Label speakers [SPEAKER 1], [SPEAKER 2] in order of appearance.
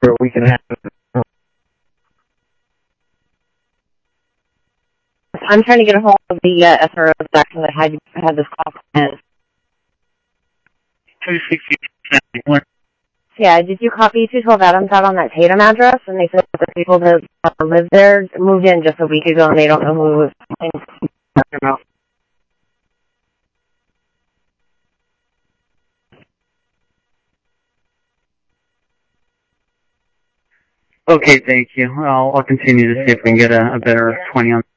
[SPEAKER 1] for a week and a half.
[SPEAKER 2] I'm trying to get a hold of the SRO section that had this call in.
[SPEAKER 1] 260.
[SPEAKER 2] Yeah, did you copy 212 Adams out on that Tatum address? And they said that the people that live there moved in just a week ago and they don't know who was talking about.
[SPEAKER 1] Okay, thank you. I'll continue to see if we can get a better 20 on